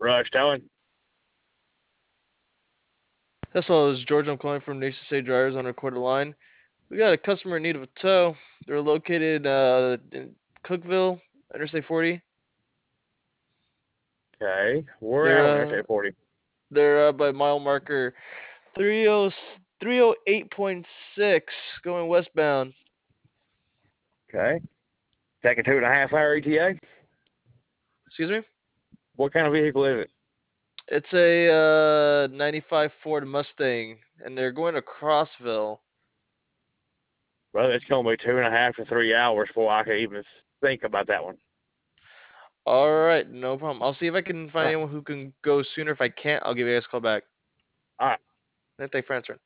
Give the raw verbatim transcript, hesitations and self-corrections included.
Rush towing. That's all. This is George. I'm calling from Nation State Drivers on a recorded line. We got a customer in need of a tow. They're located uh, in Cookeville, Interstate forty. Okay. We're They're out on uh, Interstate forty. they're uh, by mile marker three oh three oh eight point six going westbound. Okay. Take a two and a half hour E T A. Excuse me. What kind of vehicle is it? It's a uh, ninety-five Ford Mustang, and they're going to Crossville. Brother, it's going to be two and a half to three hours before I can even think about that one. All right, no problem. I'll see if I can All find right. anyone who can go sooner. If I can't, I'll give you guys a call back. All right. Thanks for answering.